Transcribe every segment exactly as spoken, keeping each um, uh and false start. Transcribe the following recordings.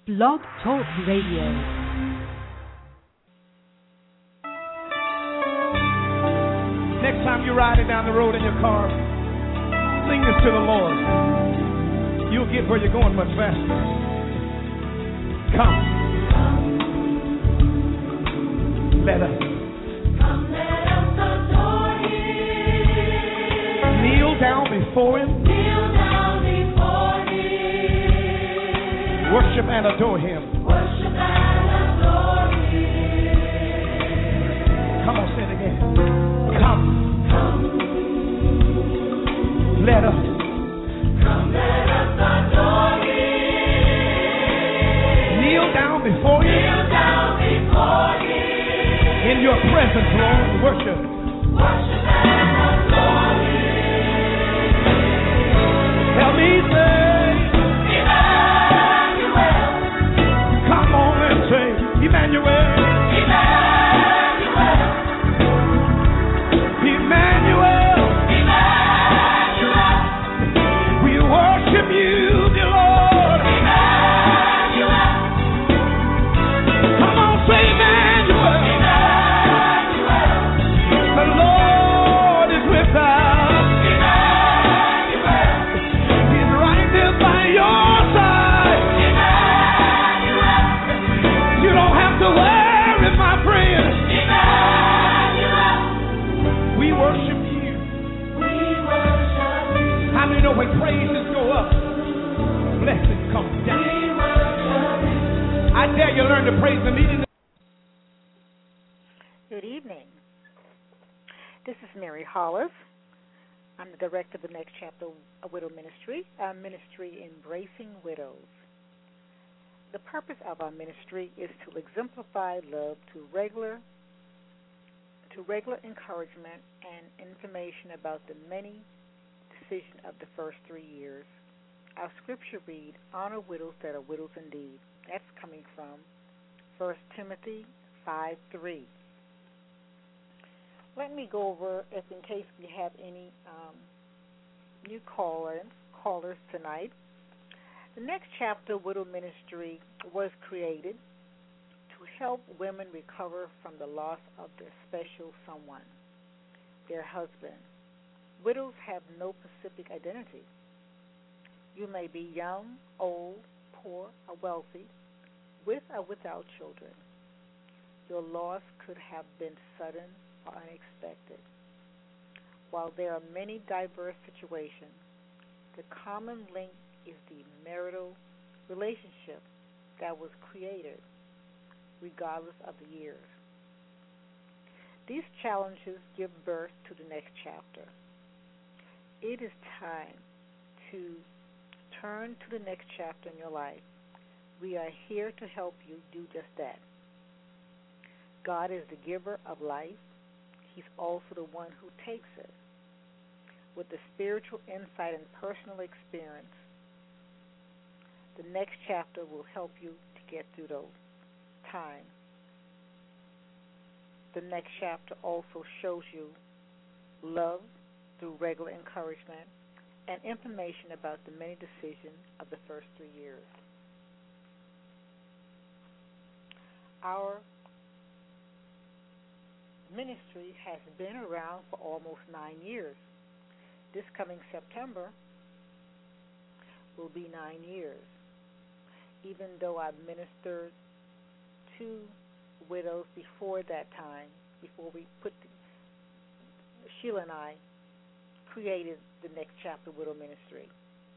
Blog Talk Radio. Next time you're riding down the road in your car, sing this to the Lord. You'll get where you're going much faster. Come. Let us. Come, let us adore Him. Kneel down before Him. Kneel down before Him. Worship and adore Him. Worship and adore Him. Come on, say it again. Come. Come. Let us. Come, let us adore Him. Kneel down before Him. Kneel down before Him. In your presence, Lord, worship. Worship and adore Him. Help me say, Emmanuel. come on and say, Emmanuel. Emmanuel. Emmanuel. Emmanuel. We worship you, dear Lord. Emmanuel. Come on, say Emmanuel. Emmanuel. The Lord is with us. Emmanuel. He's right there by your side. Emmanuel. You don't have to worry, my friend. Emmanuel. We worship you. We worship you. How many know when praises go up, blessings come We down? worship you. I dare you learn to praise the meeting. Good evening. This is Mary Hollis. I'm the director of the Next Chapter of Widow Ministry, our ministry embracing widows. The purpose of our ministry is to exemplify love to regular to regular encouragement and information about the many decisions of the first three years. Our scripture read, honor widows that are widows indeed. That's coming from First Timothy five three. Let me go over, if in case we have any um, new callers, callers tonight. The Next Chapter Widow Ministry was created to help women recover from the loss of their special someone, their husband. Widows have no specific identity. You may be young, old, poor, or wealthy, with or without children. Your loss could have been sudden or unexpected. While there are many diverse situations, the common link is the marital relationship that was created regardless of the years. These challenges give birth to the next chapter. It is time to turn to the next chapter in your life. We are here to help you do just that. God is the giver of life. He's also the one who takes it. With the spiritual insight and personal experience, the next chapter will help you to get through those times. The next chapter also shows you love through regular encouragement and information about the many decisions of the first three years. Our ministry has been around for almost nine years. This coming September will be nine years. Even though I ministered to widows before that time, before we put the, Sheila and I created the Next Chapter Widow Ministry.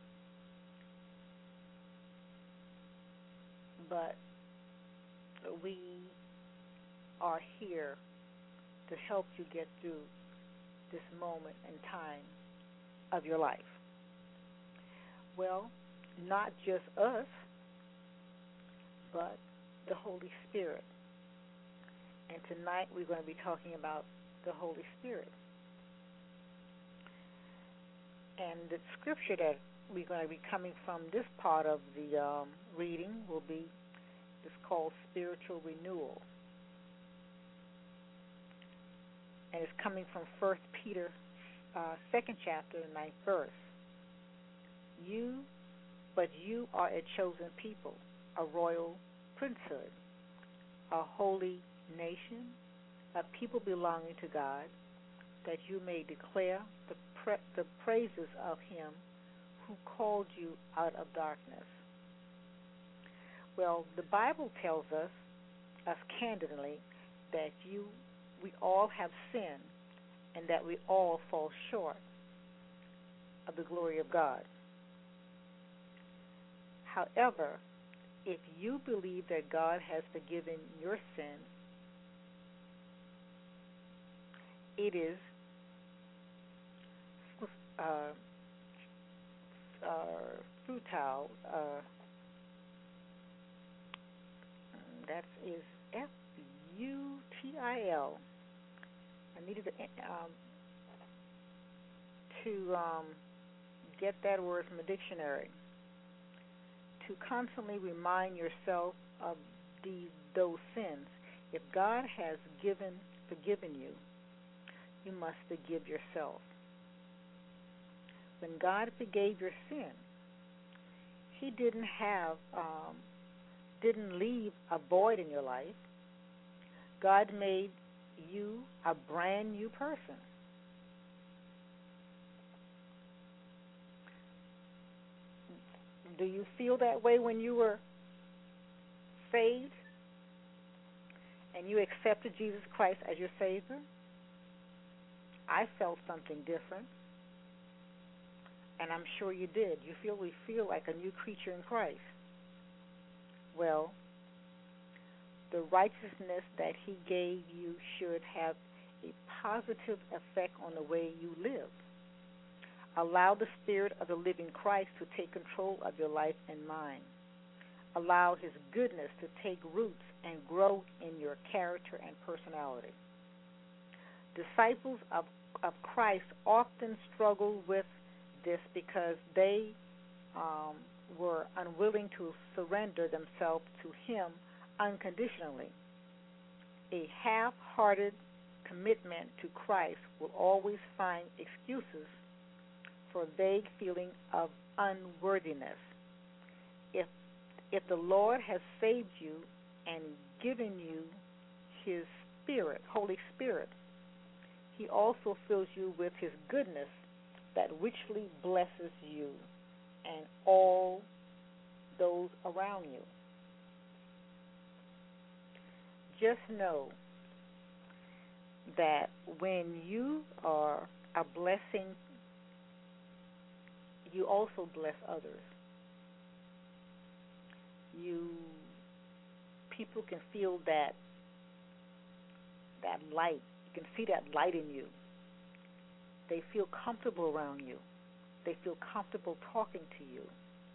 But we are here to help you get through this moment in time of your life. Well, not just us, but the Holy Spirit. And tonight we're going to be talking about the Holy Spirit. And the scripture that we're going to be coming from this part of the um, reading will be, it's called Spiritual Renewal. And it's coming from First Peter, uh, second chapter, ninth verse. You, but you are a chosen people, a royal priesthood, a holy nation, a people belonging to God, that you may declare the, pre- the praises of him who called you out of darkness. Well, the Bible tells us, us candidly, that you, we all have sinned and that we all fall short of the glory of God. However, if you believe that God has forgiven your sin, it is uh, uh, futile. Uh, that is F U T I L. I needed to, um, to um, get that word from the dictionary. To constantly remind yourself of these those sins. If God has given forgiven you, you must forgive yourself. When God forgave your sin, He didn't have um, didn't leave a void in your life. God made you a brand new person. Do you feel that way when you were saved and you accepted Jesus Christ as your Savior? I felt something different, and I'm sure you did. You feel we feel like a new creature in Christ. Well, the righteousness that He gave you should have a positive effect on the way you live. Allow the Spirit of the living Christ to take control of your life and mind. Allow His goodness to take roots and grow in your character and personality. Disciples of, of Christ often struggle with this because they um, were unwilling to surrender themselves to Him unconditionally. A half-hearted commitment to Christ will always find excuses for a vague feeling of unworthiness. If if the Lord has saved you and given you His Spirit, Holy Spirit, He also fills you with His goodness that richly blesses you and all those around you. Just know that when you are a blessing, you also bless others. You, people can feel that that light. You can see that light in you. They feel comfortable around you. They feel comfortable talking to you.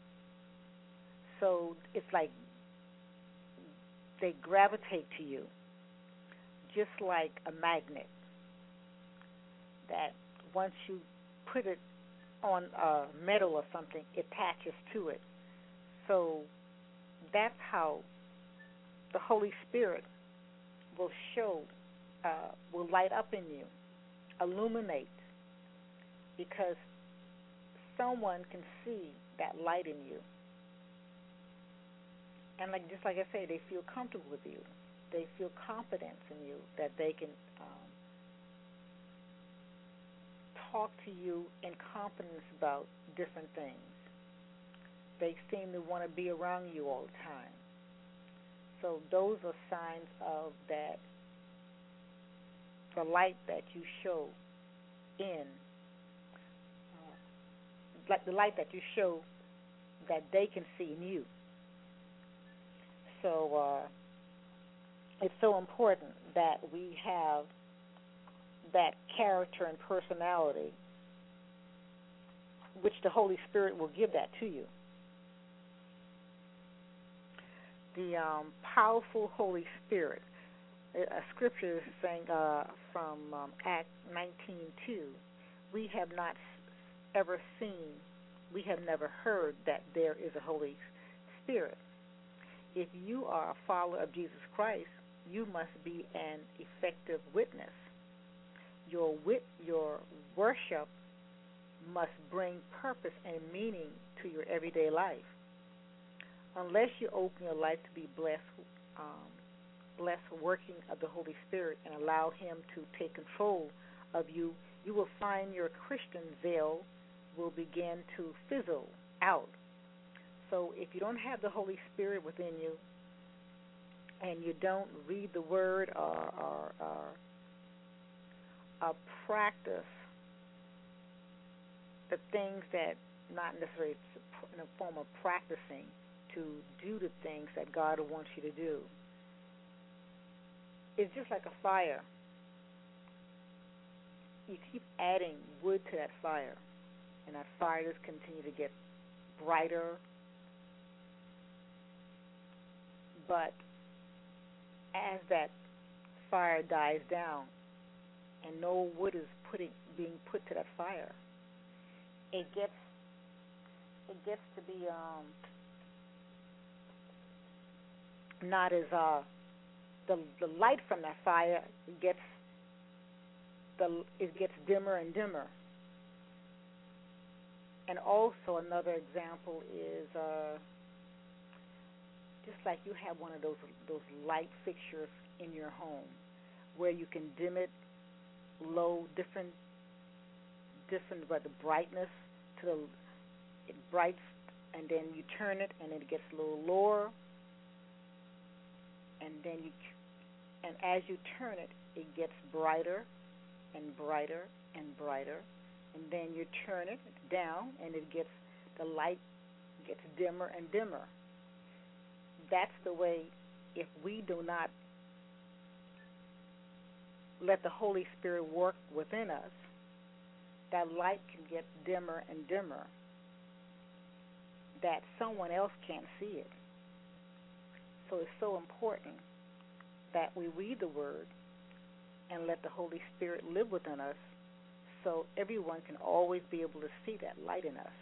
So it's like they gravitate to you, just like a magnet. That once you put it on a metal or something, it attaches to it. So that's how the Holy Spirit will show, uh, will light up in you, illuminate, because someone can see that light in you. And like just like I say, they feel comfortable with you. They feel confidence in you that they can um, talk to you in confidence about different things. They seem to want to be around you all the time. So those are signs of that, the light that you show in, uh, like the light that you show that they can see in you. So uh, it's so important that we have that character and personality, which the Holy Spirit will give that to you. The um, powerful Holy Spirit. A scripture is saying uh, from um, Acts nineteen two, we have not ever seen, we have never heard that there is a Holy Spirit. If you are a follower of Jesus Christ, you must be an effective witness. Your wit, your worship must bring purpose and meaning to your everyday life. unless you open your life to be blessed, um, blessed working of the Holy Spirit and allow Him to take control of you, you will find your Christian zeal will begin to fizzle out. So if you don't have the Holy Spirit within you and you don't read the Word or, or, or, or practice the things that, not necessarily in the form of practicing, to do the things that God wants you to do, it's just like a fire. You keep adding wood to that fire, and that fire just continue to get brighter. But as that fire dies down and no wood is putting being put to that fire, it gets it gets to be um, not as uh, the the light from that fire gets the it gets dimmer and dimmer. And also another example is uh, just like you have one of those those light fixtures in your home where you can dim it low, different different but the brightness to the it brights, and then you turn it and it gets a little lower, and then you and as you turn it, it gets brighter and brighter and brighter, and then you turn it down and it gets the light gets dimmer and dimmer. That's the way, if we do not let the Holy Spirit work within us, that light can get dimmer and dimmer, that someone else can't see it. So it's so important that we read the Word and let the Holy Spirit live within us so everyone can always be able to see that light in us.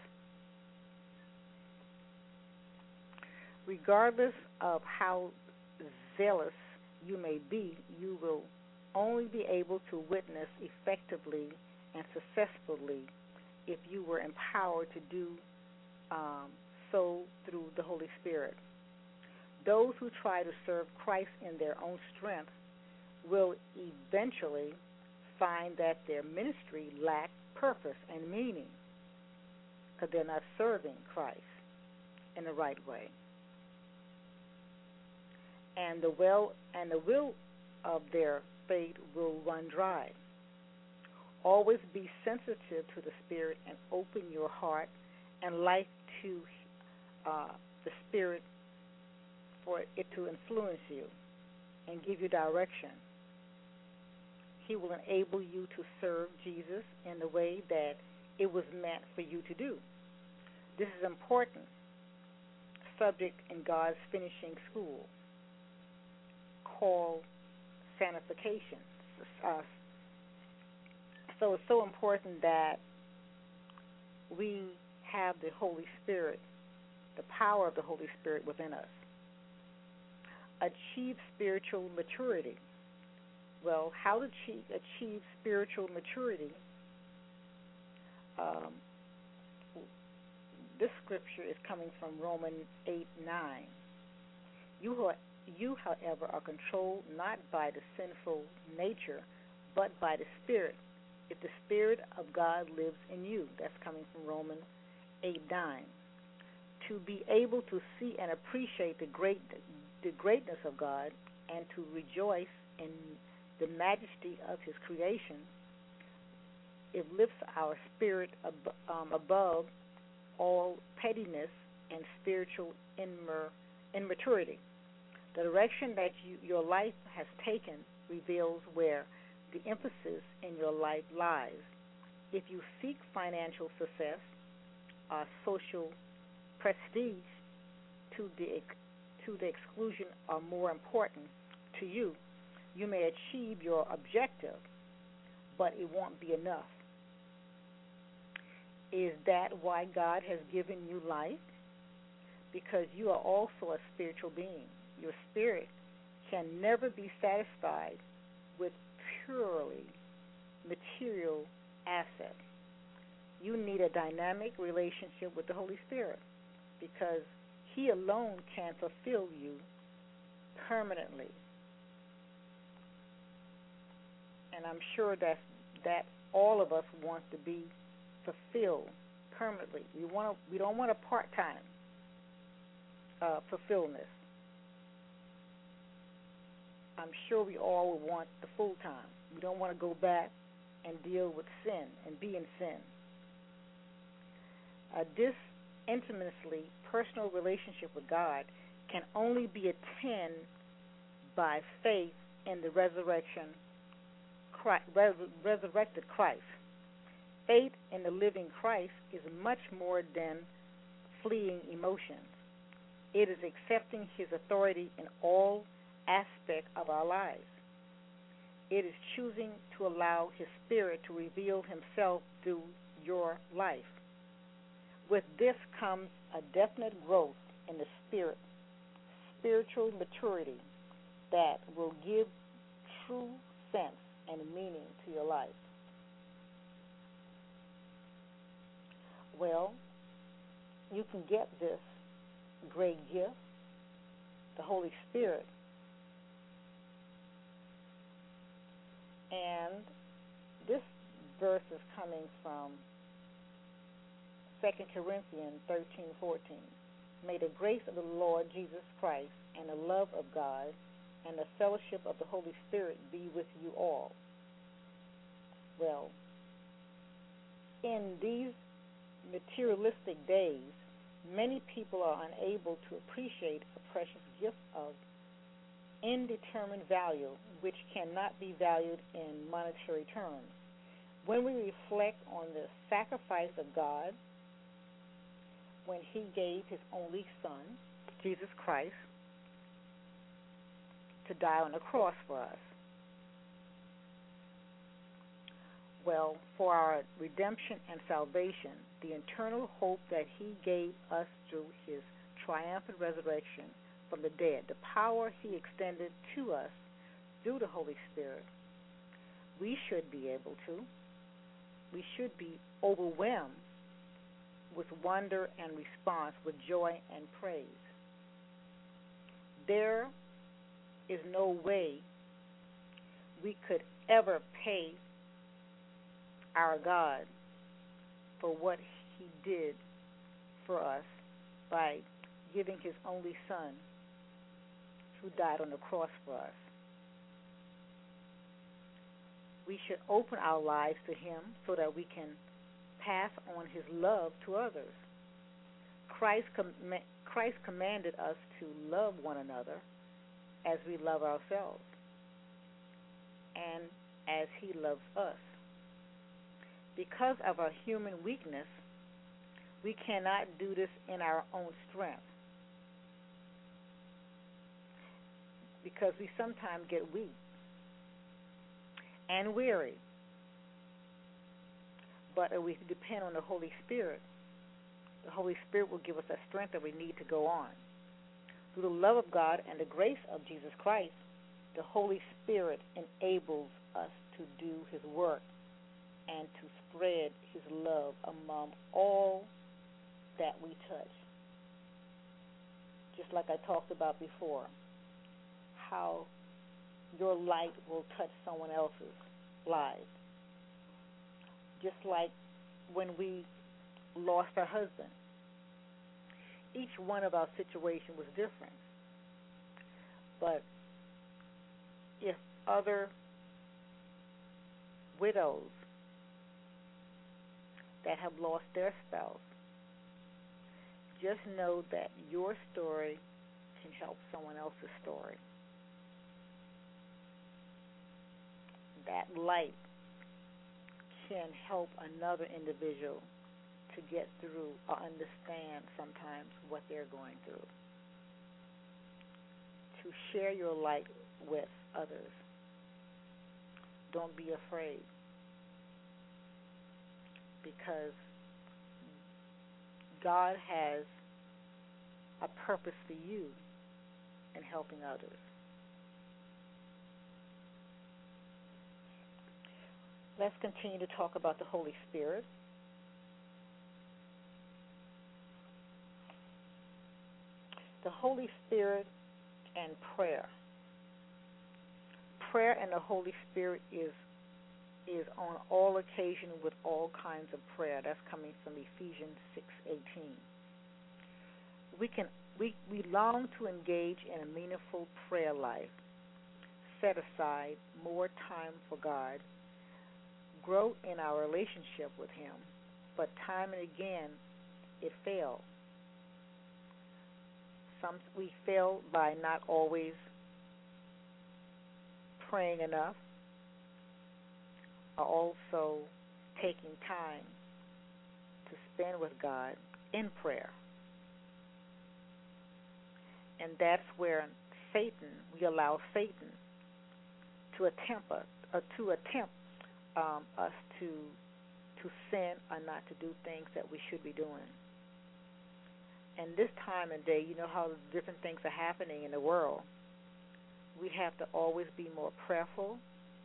Regardless of how zealous you may be, you will only be able to witness effectively and successfully if you were empowered to do um, so through the Holy Spirit. Those who try to serve Christ in their own strength will eventually find that their ministry lacks purpose and meaning because they're not serving Christ in the right way. And the well and the will of their faith will run dry. Always be sensitive to the Spirit and open your heart and life to uh, the Spirit for it to influence you and give you direction. He will enable you to serve Jesus in the way that it was meant for you to do. This is important subject in God's finishing school called sanctification. Uh, so it's so important that we have the Holy Spirit, the power of the Holy Spirit within us. Achieve spiritual maturity. Well, how to achieve, achieve spiritual maturity? Um, this scripture is coming from Romans eight nine. You, who are, you, however, are controlled not by the sinful nature, but by the Spirit, if the Spirit of God lives in you. That's coming from Romans eight nine. To be able to see and appreciate the great the greatness of God and to rejoice in the majesty of His creation, it lifts our spirit ab- um, above all pettiness and spiritual immor- immaturity. The direction that you, your life has taken reveals where the emphasis in your life lies. If you seek financial success or social prestige to the to the exclusion are more important to you, you may achieve your objective, but it won't be enough. Is that why God has given you life? Because you are also a spiritual being. Your spirit can never be satisfied with purely material assets. You need a dynamic relationship with the Holy Spirit because He alone can fulfill you permanently. And I'm sure that that all of us want to be fulfilled permanently. We want to, we don't want a part-time uh, fulfillment. I'm sure we all would want the full-time. We don't want to go back and deal with sin and be in sin. Uh, this intimately personal relationship with God can only be attained by faith in the resurrection, Christ, res- resurrected Christ. Faith in the living Christ is much more than fleeting emotions. It is accepting His authority in all aspects of our lives. It is choosing to allow His Spirit to reveal Himself through your life. With this comes a definite growth in the spirit, spiritual maturity that will give true sense and meaning to your life. Well, you can get this great gift, the Holy Spirit, and this verse is coming from Second Corinthians thirteen fourteen. May the grace of the Lord Jesus Christ and the love of God and the fellowship of the Holy Spirit be with you all. Well, in these materialistic days, many people are unable to appreciate a precious gift of indeterminate value, which cannot be valued in monetary terms. When we reflect on the sacrifice of God, when He gave His only Son, Jesus Christ, to die on the cross for us. Well, for our redemption and salvation, the eternal hope that He gave us through His triumphant resurrection from the dead, the power He extended to us through the Holy Spirit, we should be able to, we should be overwhelmed with wonder and response, with joy and praise. There is no way we could ever pay our God for what He did for us by giving His only Son who died on the cross for us. We should open our lives to Him so that we can pass on His love to others. Christ, com- Christ commanded us to love one another as we love ourselves and as He loves us. Because of our human weakness, we cannot do this in our own strength, because we sometimes get weak and weary. But if we depend on the Holy Spirit, the Holy Spirit will give us that strength that we need to go on. Through the love of God and the grace of Jesus Christ, the Holy Spirit enables us to do His work and to spread His love among all that we touch. Just like I talked about before, how your light will touch someone else's lives. Just like when we lost our husband. Each one of our situation was different. But if other widows that have lost their spouse, just know that your story can help someone else's story. That light can help another individual to get through or understand sometimes what they're going through. To share your light with others. Don't be afraid, because God has a purpose for you in helping others. Let's continue to talk about the Holy Spirit. The Holy Spirit and prayer. Prayer and the Holy Spirit is is on all occasion with all kinds of prayer. That's coming from Ephesians six eighteen. We can we, we long to engage in a meaningful prayer life, set aside more time for God, grow in our relationship with Him, but time and again it fails. Some we fail by not always praying enough, are also taking time to spend with God in prayer. And that's where Satan, we allow Satan to attempt us, uh, to attempt um, us to to sin or not to do things that we should be doing. And this time and day, you know how different things are happening in the world. We have to always be more prayerful,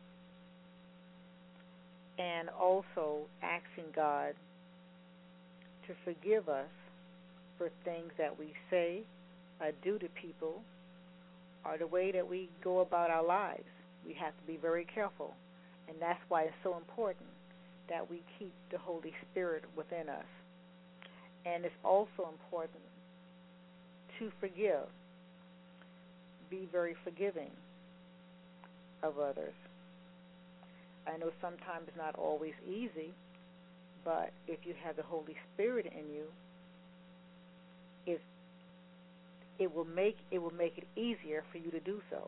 and also asking God to forgive us for things that we say or do to people, or the way that we go about our lives. We have to be very careful, and that's why it's so important that we keep the Holy Spirit within us. And it's also important to forgive, be very forgiving of others. I know sometimes it's not always easy, but if you have the Holy Spirit in you, it it will make it will make it easier for you to do so.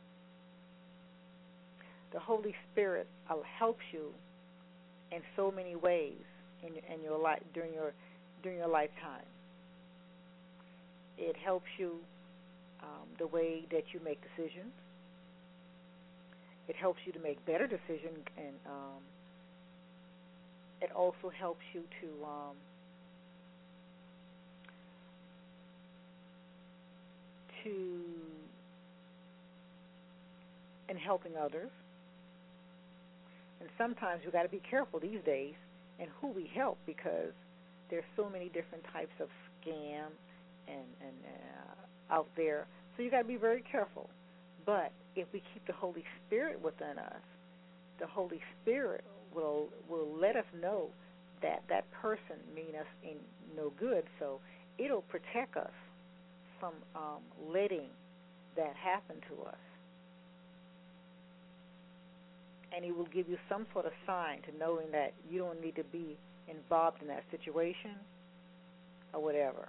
The Holy Spirit helps you in so many ways in your, in your life during your during your lifetime. It helps you um, the way that you make decisions. It helps you to make better decisions, and um, it also helps you to um, to in helping others. And sometimes we got to be careful these days in who we help, because there's so many different types of scam and and uh, out there. So you got to be very careful. But if we keep the Holy Spirit within us, the Holy Spirit will will let us know that that person mean us in no good. So it'll protect us from um, letting that happen to us. And He will give you some sort of sign to knowing that you don't need to be involved in that situation or whatever.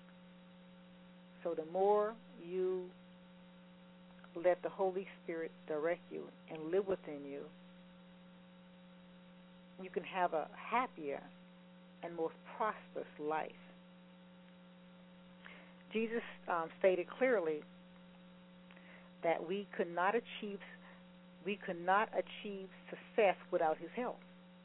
So the more you let the Holy Spirit direct you and live within you, you can have a happier and more prosperous life. Jesus um, stated clearly that we could not achieve we could not achieve success without His help,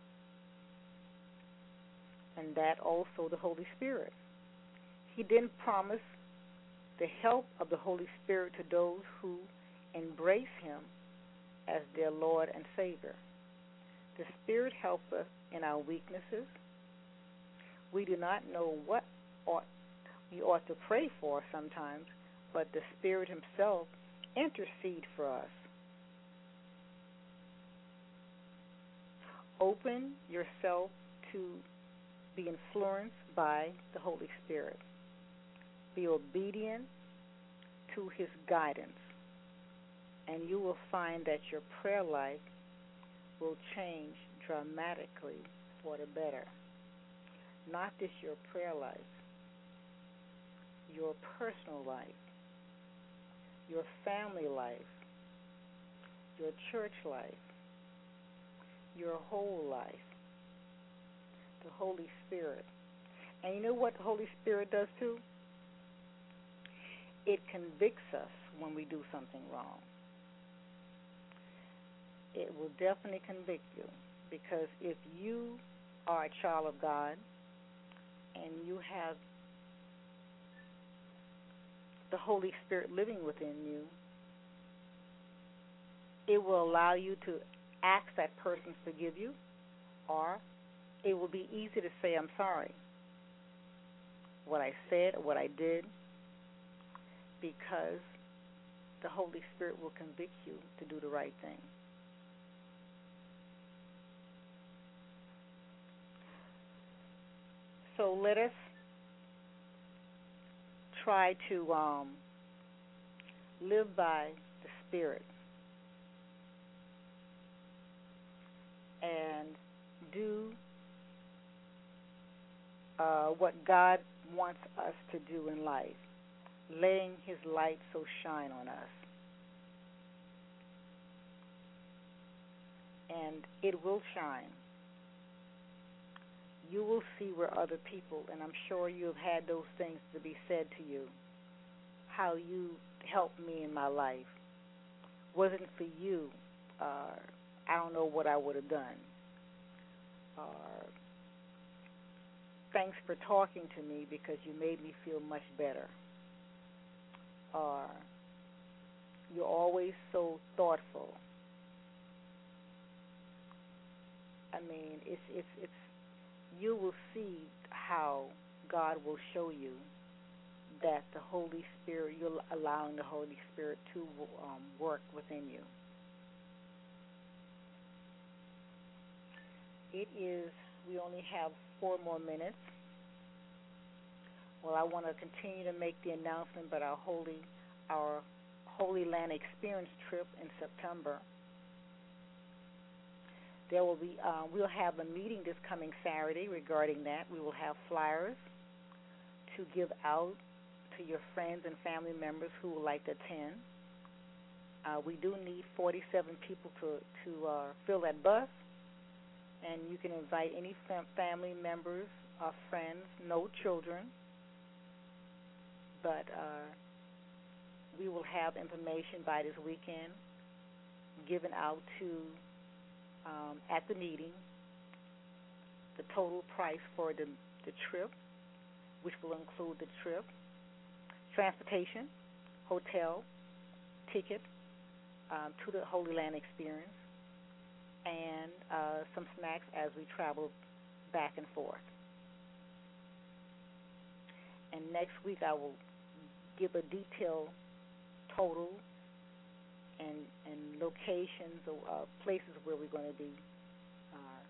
and that also the Holy Spirit. He didn't promise the help of the Holy Spirit to those who embrace Him as their Lord and Savior. The Spirit helps us in our weaknesses. We do not know what ought we ought to pray for sometimes, but the Spirit Himself intercedes for us. Open yourself to be influenced by the Holy Spirit. Be obedient to His guidance, and you will find that your prayer life will change dramatically for the better. Not just your prayer life, your personal life, your family life, your church life, your whole life. The Holy Spirit. And you know what the Holy Spirit does too? It convicts us when we do something wrong. It will definitely convict you, because if you are a child of God and you have the Holy Spirit living within you, it will allow you to ask that person to forgive you, or it will be easy to say, I'm sorry. What I said or what I did, because the Holy Spirit will convict you to do the right thing. So let us try to um, live by the Spirit and do uh, what God wants us to do in life, letting His light so shine on us. And it will shine. You will see where other people, and I'm sure you have had those things to be said to you, how you helped me in my life. Wasn't for you, uh, I don't know what I would have done. Or thanks for talking to me because you made me feel much better. Or you're always so thoughtful. I mean, it's it's it's. You will see how God will show you that the Holy Spirit, you're allowing the Holy Spirit to um, work within you. It is, we only have four more minutes. Well, I want to continue to make the announcement about our Holy, our Holy Land Experience trip in September. There will be, uh, we'll have a meeting this coming Saturday regarding that. We will have flyers to give out to your friends and family members who would like to attend. Uh, we do need forty-seven people to to uh, fill that bus, and you can invite any fam- family members or friends, no children. But uh, we will have information by this weekend given out to. Um, at the meeting, the total price for the, the trip, which will include the trip, transportation, hotel, ticket um, to the Holy Land Experience, and uh, some snacks as we travel back and forth. And next week I will give a detailed total and, and locations or uh, places where we're going to be uh,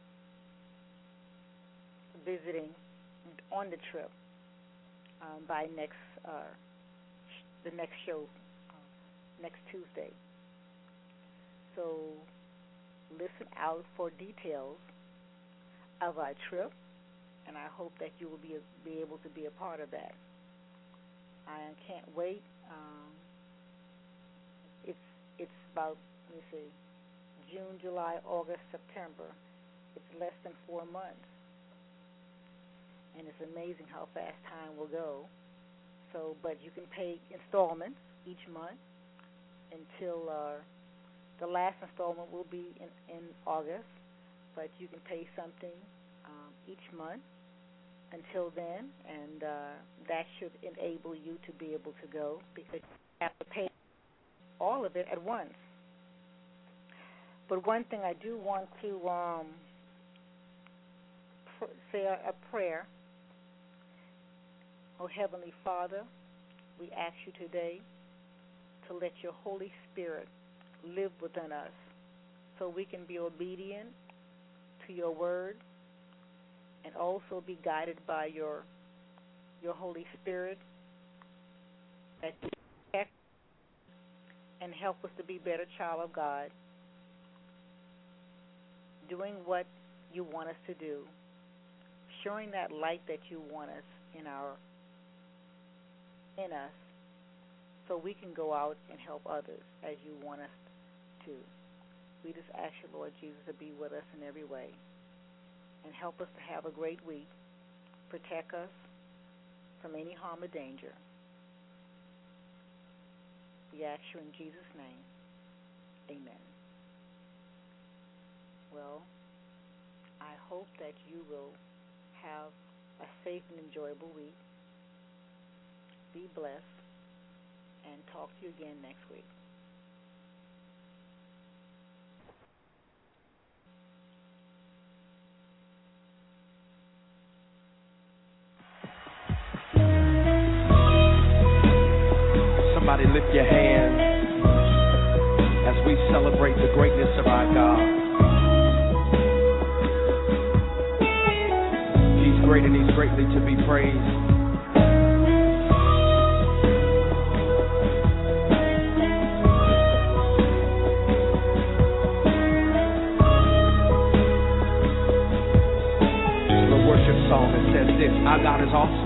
visiting on the trip um, by next uh, sh- the next show uh, next Tuesday. So listen out for details of our trip, and I hope that you will be be able to be a part of that. I can't wait. Um, it's It's about, let me see, June, July, August, September. It's less than four months. And it's amazing how fast time will go. So, but you can pay installments each month until uh, the last installment will be in, in August. But you can pay something um, each month until then, and uh, that should enable you to be able to go because you have to pay all of it at once. But one thing I do want to um, pr- say a, a prayer. Oh, Heavenly Father, we ask you today to let your Holy Spirit live within us so we can be obedient to your word and also be guided by your your Holy Spirit, that you protect and help us to be better child of God, doing what you want us to do, showing that light that you want us in our in us, so we can go out and help others as you want us to. We just ask you, Lord Jesus, to be with us in every way and help us to have a great week. Protect us from any harm or danger. We ask you in Jesus' name. Amen. Well, I hope that you will have a safe and enjoyable week. Be blessed, and talk to you again next week. Somebody lift your hands as we celebrate the greatness of our God. He's great and He's greatly to be praised. The worship song that says this: our God is awesome.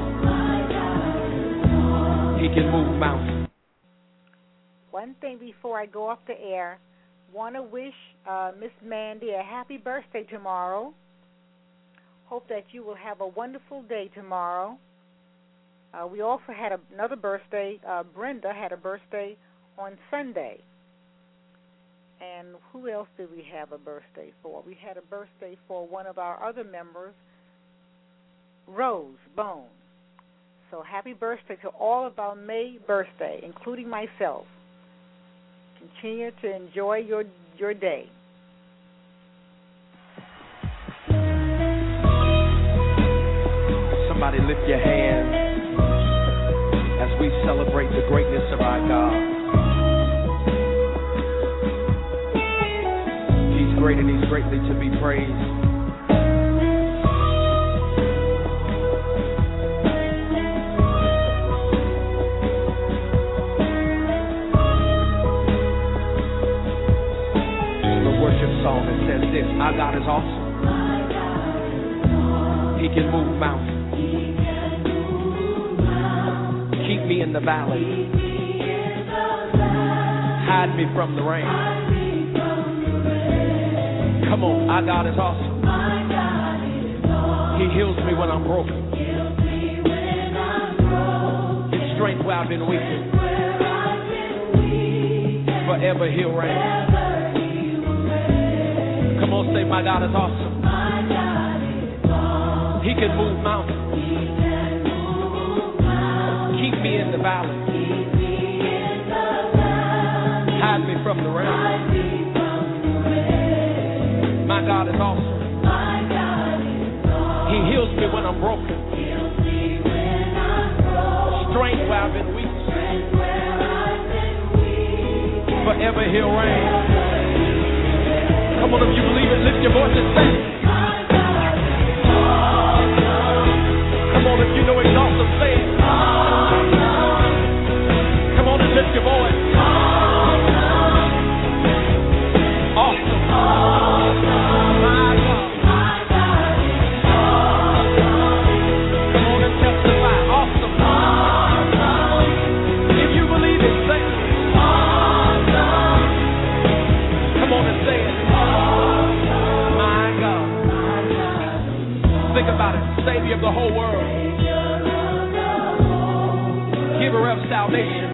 He can move mountains. One thing before I go off the air, want to wish uh, Miss Mandy a happy birthday tomorrow. Hope that you will have a wonderful day tomorrow. Uh, we also had a, another birthday. Uh, Brenda had a birthday on Sunday. And who else did we have a birthday for? We had a birthday for one of our other members, Rose Bone. So happy birthday to all of our May birthday, including myself. Continue to enjoy your your day. Somebody lift your hands as we celebrate the greatness of our God. He's great and He's greatly to be praised. Song that says this: our God is awesome. He can move mountains. Keep me in the valley. Hide me from the rain. Come on, our God is awesome. He heals me when I'm broken. His strength where I've been weak. Forever He'll reign. Come on, say, my God is awesome. He can move mountains. Keep me in the valley. Hide me from the rain. My God is awesome. He heals me when I'm broken. Strength where I've been weak. Forever He'll reign. Come on, if you believe it, lift your voice and say. Come on, if you know it's awesome, say it. Come on and lift your voice. Awesome. My God. Come on and testify. Awesome. If you believe it, say it. Come on and say it. Think about it. Savior of the whole world. Giver of salvation.